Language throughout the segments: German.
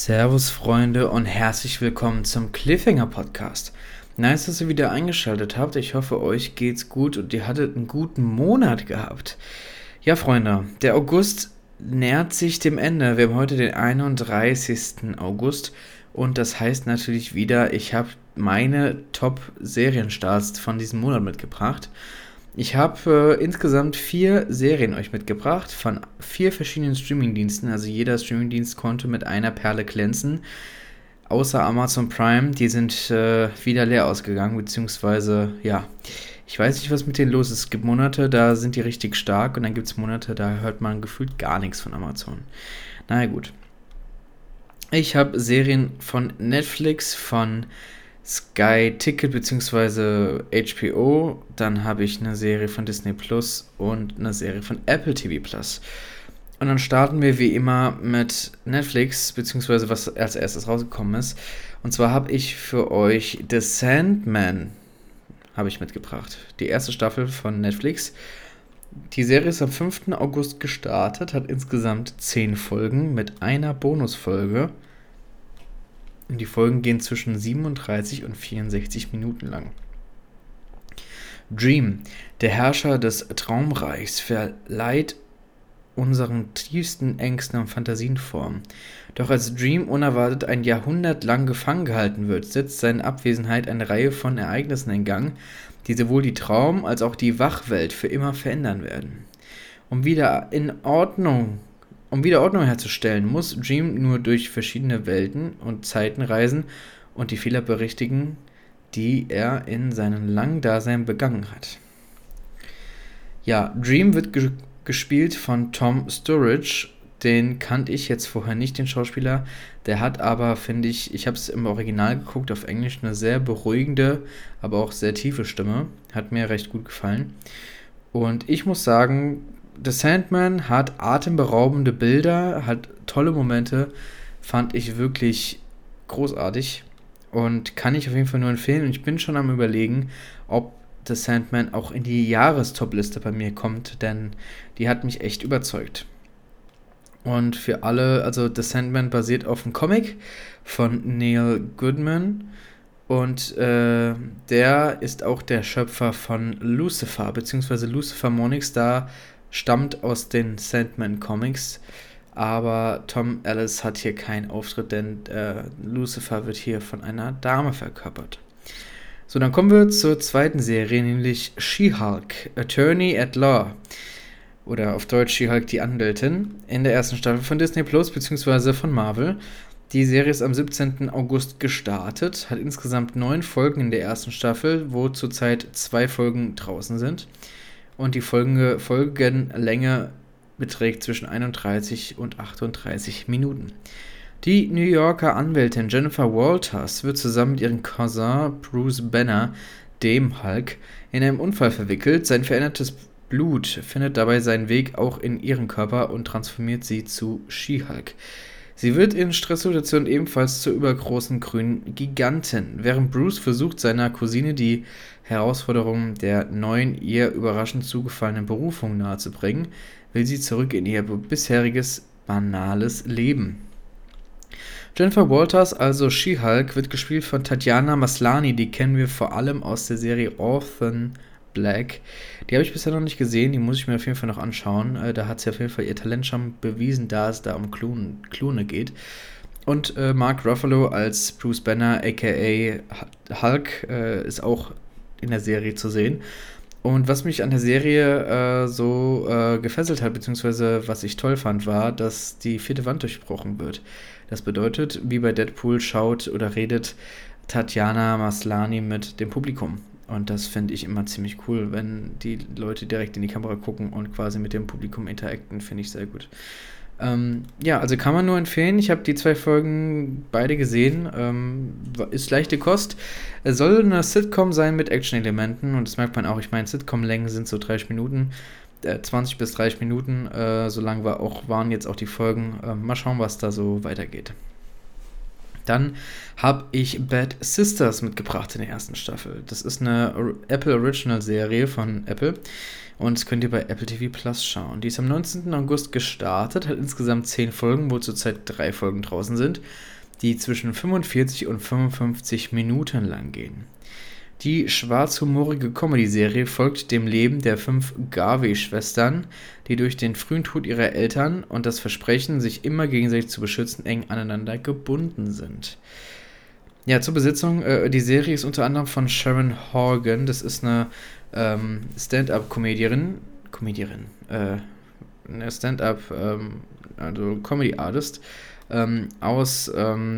Servus Freunde und herzlich willkommen zum Cliffhanger Podcast. Nice, dass ihr wieder eingeschaltet habt. Ich hoffe, euch geht's gut und ihr hattet einen guten Monat gehabt. Ja, Freunde, der August nähert sich dem Ende. Wir haben heute den 31. August und das heißt natürlich wieder, ich habe meine Top-Serienstarts von diesem Monat mitgebracht. Ich habe insgesamt 4 Serien euch mitgebracht von 4 verschiedenen Streamingdiensten. Also jeder Streamingdienst konnte mit einer Perle glänzen. Außer Amazon Prime, die sind wieder leer ausgegangen, beziehungsweise, ja, ich weiß nicht, was mit denen los ist. Es gibt Monate, da sind die richtig stark und dann gibt es Monate, da hört man gefühlt gar nichts von Amazon. Naja, gut. Ich habe Serien von Netflix, von Sky Ticket bzw. HBO, dann habe ich eine Serie von Disney Plus und eine Serie von Apple TV Plus. Und dann starten wir wie immer mit Netflix, beziehungsweise was als erstes rausgekommen ist. Und zwar habe ich für euch The Sandman mitgebracht. Die erste Staffel von Netflix. Die Serie ist am 5. August gestartet, hat insgesamt 10 Folgen mit einer Bonusfolge. Und die Folgen gehen zwischen 37 und 64 Minuten lang. Dream, der Herrscher des Traumreichs, verleiht unseren tiefsten Ängsten und Fantasien Form. Doch als Dream unerwartet ein Jahrhundert lang gefangen gehalten wird, setzt seine Abwesenheit eine Reihe von Ereignissen in Gang, die sowohl die Traum- als auch die Wachwelt für immer verändern werden. Um wieder Ordnung herzustellen, muss Dream nur durch verschiedene Welten und Zeiten reisen und die Fehler berichtigen, die er in seinem langen Dasein begangen hat. Ja, Dream wird gespielt von Tom Sturridge. Den kannte ich jetzt vorher nicht, den Schauspieler. Der hat aber, finde ich habe es im Original geguckt, auf Englisch, eine sehr beruhigende, aber auch sehr tiefe Stimme. Hat mir recht gut gefallen. Und ich muss sagen, The Sandman hat atemberaubende Bilder, hat tolle Momente, fand ich wirklich großartig und kann ich auf jeden Fall nur empfehlen. Und ich bin schon am Überlegen, ob The Sandman auch in die Jahrestopliste bei mir kommt, denn die hat mich echt überzeugt. Und für alle, also The Sandman basiert auf einem Comic von Neil Gaiman und der ist auch der Schöpfer von Lucifer, beziehungsweise Lucifer Morningstar stammt aus den Sandman-Comics, aber Tom Ellis hat hier keinen Auftritt, denn Lucifer wird hier von einer Dame verkörpert. So, dann kommen wir zur zweiten Serie, nämlich She-Hulk, Attorney at Law. Oder auf Deutsch She-Hulk, die Anwältin, in der ersten Staffel von Disney Plus bzw. von Marvel. Die Serie ist am 17. August gestartet, hat insgesamt 9 Folgen in der ersten Staffel, wo zurzeit 2 Folgen draußen sind. Und die Folgenlänge beträgt zwischen 31 und 38 Minuten. Die New Yorker Anwältin Jennifer Walters wird zusammen mit ihrem Cousin Bruce Banner, dem Hulk, in einen Unfall verwickelt. Sein verändertes Blut findet dabei seinen Weg auch in ihren Körper und transformiert sie zu She-Hulk. Sie wird in Stresssituationen ebenfalls zur übergroßen grünen Gigantin, während Bruce versucht, seiner Cousine die Herausforderungen der neuen, ihr überraschend zugefallenen Berufung nahezubringen, will sie zurück in ihr bisheriges, banales Leben. Jennifer Walters, also She-Hulk, wird gespielt von Tatiana Maslany, die kennen wir vor allem aus der Serie Orphan Black. Die habe ich bisher noch nicht gesehen, die muss ich mir auf jeden Fall noch anschauen. Da hat sie auf jeden Fall ihr Talent schon bewiesen, da es da um Klone geht. Und Mark Ruffalo als Bruce Banner, aka Hulk, ist auch in der Serie zu sehen. Und was mich an der Serie gefesselt hat, beziehungsweise was ich toll fand, war, dass die 4. Wand durchbrochen wird. Das bedeutet, wie bei Deadpool schaut oder redet Tatiana Maslany mit dem Publikum. Und das finde ich immer ziemlich cool, wenn die Leute direkt in die Kamera gucken und quasi mit dem Publikum interacten, finde ich sehr gut. Ja, also kann man nur empfehlen. Ich habe die 2 Folgen beide gesehen. Ist leichte Kost. Es soll eine Sitcom sein mit Action-Elementen und das merkt man auch. Ich meine, Sitcom-Längen sind so 30 Minuten, 20 bis 30 Minuten. So lang waren jetzt auch die Folgen. Mal schauen, was da so weitergeht. Dann habe ich Bad Sisters mitgebracht in der ersten Staffel. Das ist eine Apple Original Serie von Apple und das könnt ihr bei Apple TV Plus schauen. Die ist am 19. August gestartet, hat insgesamt 10 Folgen, wo zurzeit 3 Folgen draußen sind. die zwischen 45 und 55 Minuten lang gehen. Die schwarzhumorige Comedy-Serie folgt dem Leben der 5 Garvey-Schwestern, die durch den frühen Tod ihrer Eltern und das Versprechen, sich immer gegenseitig zu beschützen, eng aneinander gebunden sind. Ja, zur Besetzung, die Serie ist unter anderem von Sharon Horgan, das ist eine Stand-up-Comedierin, eine Stand-up, also Comedy-Artist, aus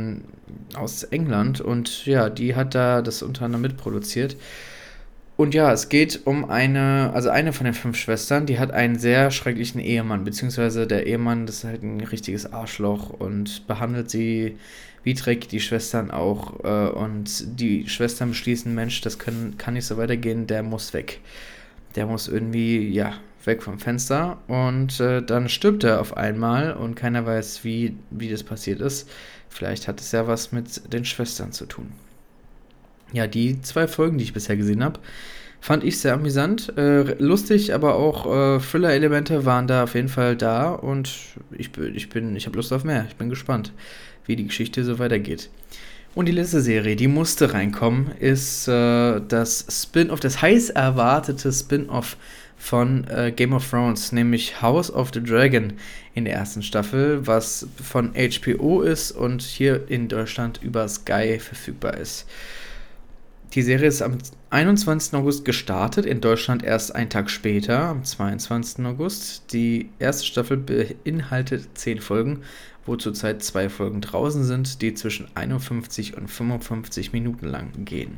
England, und ja, die hat da das unter anderem mitproduziert. Und ja, es geht um eine von den 5 Schwestern, die hat einen sehr schrecklichen Ehemann, beziehungsweise der Ehemann, das ist halt ein richtiges Arschloch und behandelt sie wie Dreck, die Schwestern auch. Und die Schwestern beschließen, Mensch, das kann nicht so weitergehen, der muss weg. Der muss irgendwie, ja, weg vom Fenster, und dann stirbt er auf einmal und keiner weiß, wie das passiert ist. Vielleicht hat es ja was mit den Schwestern zu tun. Ja, die 2 Folgen, die ich bisher gesehen habe, fand ich sehr amüsant, lustig, aber auch Thriller-Elemente waren da auf jeden Fall da, und ich habe Lust auf mehr. Ich bin gespannt, wie die Geschichte so weitergeht. Und die letzte Serie, die musste reinkommen, ist das Spin-off, das heiß erwartete Spin-off von Game of Thrones, nämlich House of the Dragon in der ersten Staffel, was von HBO ist und hier in Deutschland über Sky verfügbar ist. Die Serie ist am 21. August gestartet, in Deutschland erst einen Tag später, am 22. August. Die erste Staffel beinhaltet 10 Folgen, wo zurzeit 2 Folgen draußen sind, die zwischen 51 und 55 Minuten lang gehen.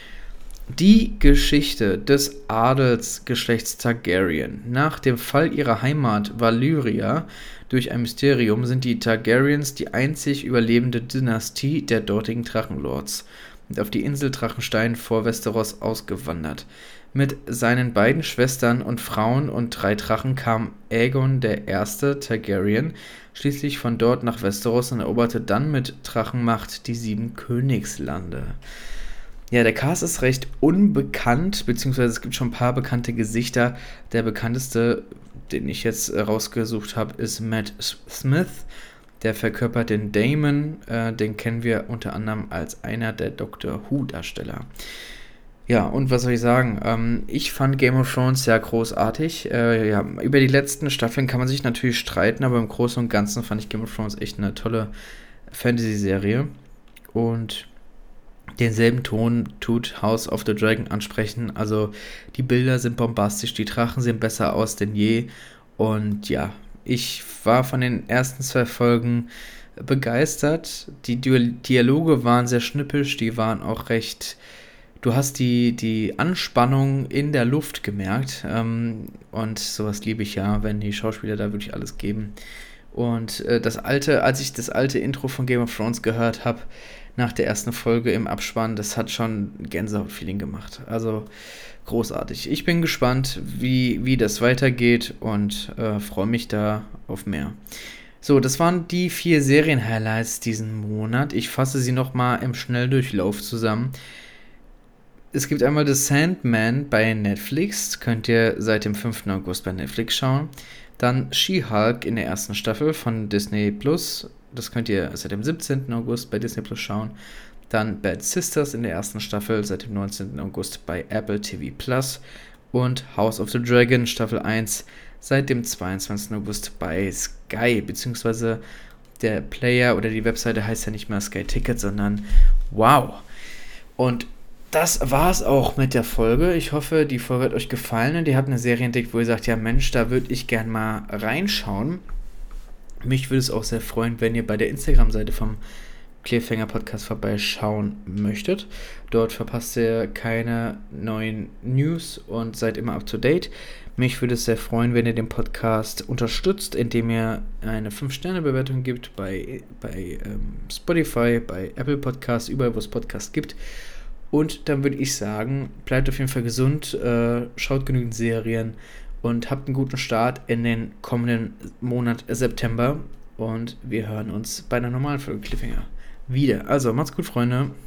Die Geschichte des Adelsgeschlechts Targaryen. Nach dem Fall ihrer Heimat Valyria durch ein Mysterium sind die Targaryens die einzig überlebende Dynastie der dortigen Drachenlords und auf die Insel Drachenstein vor Westeros ausgewandert. Mit seinen beiden Schwestern und Frauen und 3 Drachen kam Aegon I. Targaryen schließlich von dort nach Westeros und eroberte dann mit Drachenmacht die 7 Königslande. Ja, der Cast ist recht unbekannt, beziehungsweise es gibt schon ein paar bekannte Gesichter. Der bekannteste, den ich jetzt rausgesucht habe, ist Matt Smith. Der verkörpert den Daemon, den kennen wir unter anderem als einer der Doctor Who-Darsteller. Ja, und was soll ich sagen? Ich fand Game of Thrones sehr großartig. Ja, über die letzten Staffeln kann man sich natürlich streiten, aber im Großen und Ganzen fand ich Game of Thrones echt eine tolle Fantasy-Serie. Und denselben Ton tut House of the Dragon ansprechen. Also die Bilder sind bombastisch, die Drachen sehen besser aus denn je. Und ja, ich war von den ersten 2 Folgen begeistert. Die Dialoge waren sehr schnippisch, die waren auch recht... Du hast die Anspannung in der Luft gemerkt. Und sowas liebe ich ja, wenn die Schauspieler da wirklich alles geben. Und als ich das alte Intro von Game of Thrones gehört habe, nach der ersten Folge im Abspann, das hat schon Gänsehaut-Feeling gemacht. Also großartig. Ich bin gespannt, wie das weitergeht, und freue mich da auf mehr. So, das waren die 4 Serien-Highlights diesen Monat. Ich fasse sie nochmal im Schnelldurchlauf zusammen. Es gibt einmal The Sandman bei Netflix, könnt ihr seit dem 5. August bei Netflix schauen. Dann She-Hulk in der ersten Staffel von Disney Plus. Das könnt ihr seit dem 17. August bei Disney Plus schauen. Dann Bad Sisters in der ersten Staffel seit dem 19. August bei Apple TV Plus. Und House of the Dragon Staffel 1 seit dem 22. August bei Sky. Beziehungsweise der Player oder die Webseite heißt ja nicht mehr Sky Ticket, sondern Wow. Und das war's auch mit der Folge. Ich hoffe, die Folge hat euch gefallen und ihr habt eine Serie entdeckt, wo ihr sagt, ja Mensch, da würde ich gern mal reinschauen. Mich würde es auch sehr freuen, wenn ihr bei der Instagram-Seite vom Cliffhanger Podcast vorbeischauen möchtet. Dort verpasst ihr keine neuen News und seid immer up to date. Mich würde es sehr freuen, wenn ihr den Podcast unterstützt, indem ihr eine 5-Sterne-Bewertung gibt bei Spotify, bei Apple Podcasts, überall wo es Podcasts gibt. Und dann würde ich sagen, bleibt auf jeden Fall gesund, schaut genügend Serien und habt einen guten Start in den kommenden Monat September. Und wir hören uns bei einer normalen Folge Cliffhanger wieder. Also, macht's gut, Freunde.